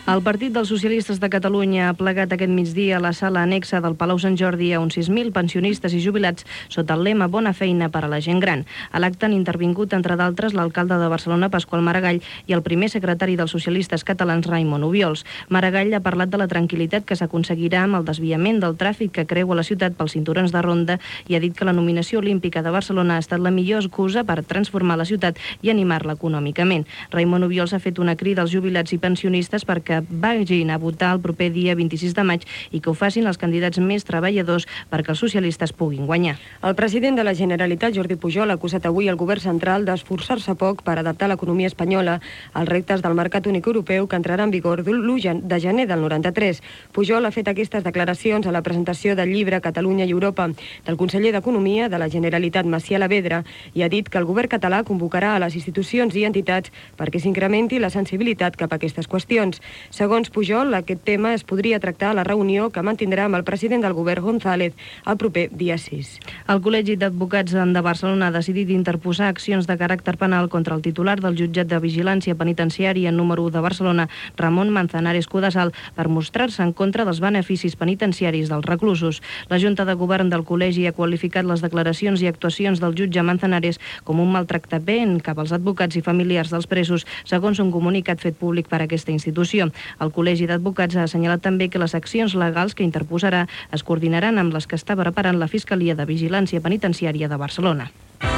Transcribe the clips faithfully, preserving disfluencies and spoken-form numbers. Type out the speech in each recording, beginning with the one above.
El Partit dels Socialistes de Catalunya ha plegat aquest migdia a la sala anexa del Palau Sant Jordi a uns sis mil pensionistes i jubilats sota el lema Bona feina per a la gent gran. A l'acte han intervingut, entre d'altres, l'alcalde de Barcelona, Pasqual Maragall, i el primer secretari dels socialistes catalans, Raimon Obiols. Maragall ha parlat de la tranquil·litat que s'aconseguirà amb el desviament del tràfic que creua la ciutat pels cinturons de ronda i ha dit que la nominació olímpica de Barcelona ha estat la millor excusa per transformar la ciutat i animar-la econòmicament. Raimon Obiols ha fet una crida als jubilats i pensionistes perquè vagin a votar el proper dia vint-i-sis de maig i que ho facin els candidats més treballadors perquè els socialistes puguin guanyar. El president de la Generalitat, Jordi Pujol, ha acusat avui el govern central d'esforçar-se poc per adaptar l'economia espanyola als reptes del mercat únic europeu que entrarà en vigor l'u de gener del noranta-tres. Pujol ha fet aquestes declaracions a la presentació del llibre Catalunya i Europa del conseller d'Economia de la Generalitat, Macià Lavedra, i ha dit que el govern català convocarà a les institucions i entitats perquè s'incrementi la sensibilitat cap a aquestes qüestions. Segons Pujol, aquest tema es podria tractar a la reunió que mantindrà amb el president del govern, González, el proper dia sis. El Col·legi d'Advocats de Barcelona ha decidit interposar accions de caràcter penal contra el titular del jutjat de vigilància penitenciària número u de Barcelona, Ramon Manzanares Codesal, per mostrar-se en contra dels beneficis penitenciaris dels reclusos. La Junta de Govern del Col·legi ha qualificat les declaracions i actuacions del jutge Manzanares com un maltractament cap als advocats i familiars dels presos, segons un comunicat fet públic per aquesta institució. El Col·legi d'Advocats ha assenyalat també que les accions legals que interposarà es coordinaran amb les que està preparant la Fiscalia de Vigilància Penitenciària de Barcelona.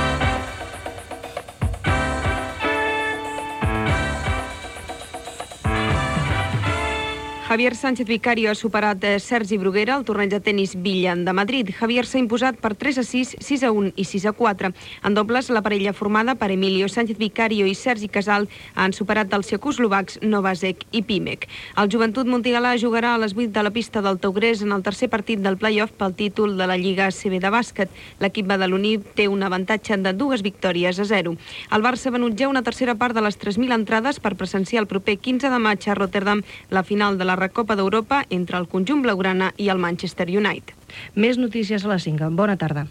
Javier Sánchez Vicario ha superat Sergi Bruguera al torneig de tenis Villan de Madrid. Javier s'ha imposat per tres a sis, sis a un i sis a quatre. En dobles, la parella formada per Emilio Sánchez Vicario i Sergi Casal han superat els txecoslovacs Novacek i Pimek. El Joventut Montigalà jugarà a les vuit de la pista del Taugrés en el tercer partit del play-off pel títol de la Lliga A C B de bàsquet. L'equip badaloní té un avantatge de dues victòries a zero. El Barça ha venut ja una tercera part de les tres mil entrades per presenciar el proper quinze de maig a Rotterdam la final de la Recopa d'Europa entre el conjunt blaugrana i el Manchester United. Més notícies a les cinc. Bona tarda.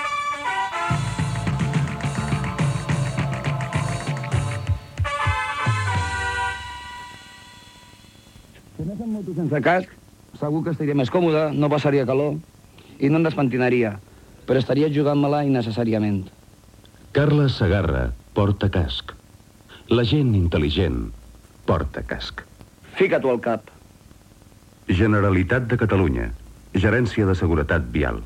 Si anés amb moto sense casc, segur que estaria més còmode, no passaria calor i no em despentinaria, però estaria jugant-me-la innecessàriament. Carles Segarra porta casc. La gent intel·ligent porta casc. Fica-t'ho al cap. Generalitat de Catalunya. Gerència de Seguretat Vial.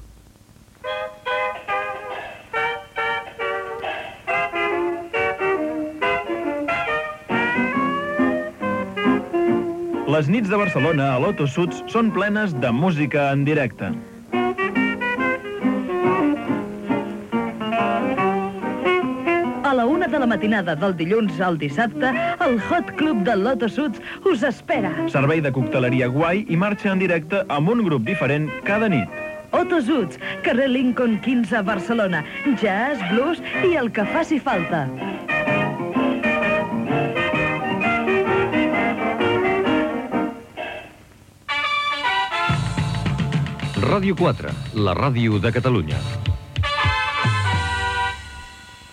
Les nits de Barcelona a l'Otto Suds són plenes de música en directe. A la una de la matinada del dilluns al dissabte, el Hot Club del L'Otto Suds us espera. Servei de cocteleria guai i marxa en directe amb un grup diferent cada nit. Otto Suds, carrer Lincoln quinze, Barcelona. Jazz, blues i el que faci falta. Ràdio quatre, la ràdio de Catalunya.